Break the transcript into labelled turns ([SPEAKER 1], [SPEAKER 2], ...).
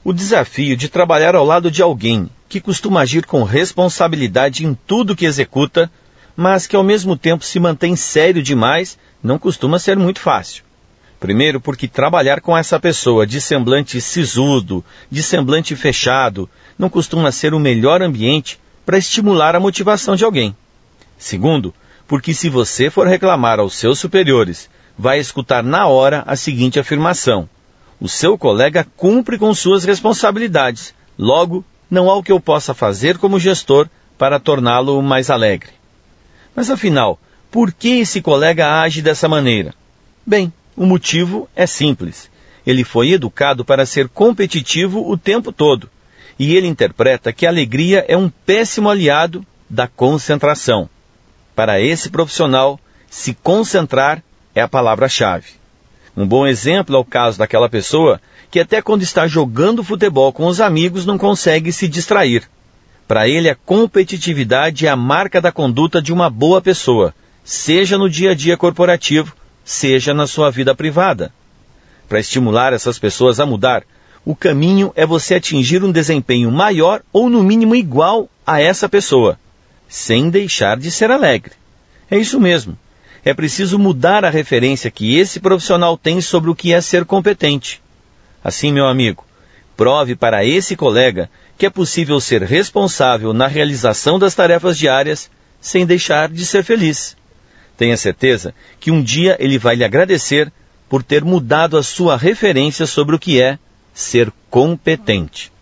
[SPEAKER 1] O desafio de trabalhar ao lado de alguém que costuma agir com responsabilidade em tudo que executa, mas que ao mesmo tempo se mantém sério demais, não costuma ser muito fácil. Primeiro, porque trabalhar com essa pessoa de semblante sisudo, de semblante fechado, não costuma ser o melhor ambiente para estimular a motivação de alguém. Segundo, porque se você for reclamar aos seus superiores, vai escutar na hora a seguinte afirmação: o seu colega cumpre com suas responsabilidades, logo, não há o que eu possa fazer como gestor para torná-lo mais alegre. Mas afinal, por que esse colega age dessa maneira? Bem, o motivo é simples. Ele foi educado para ser competitivo o tempo todo, e ele interpreta que a alegria é um péssimo aliado da concentração. Para esse profissional, se concentrar é a palavra-chave. Um bom exemplo é o caso daquela pessoa que até quando está jogando futebol com os amigos não consegue se distrair. Para ele, a competitividade é a marca da conduta de uma boa pessoa, seja no dia a dia corporativo, seja na sua vida privada. Para estimular essas pessoas a mudar, o caminho é você atingir um desempenho maior ou no mínimo igual a essa pessoa, sem deixar de ser alegre. É isso mesmo. É preciso mudar a referência que esse profissional tem sobre o que é ser competente. Assim, meu amigo, prove para esse colega que é possível ser responsável na realização das tarefas diárias sem deixar de ser feliz. Tenha certeza que um dia ele vai lhe agradecer por ter mudado a sua referência sobre o que é ser competente.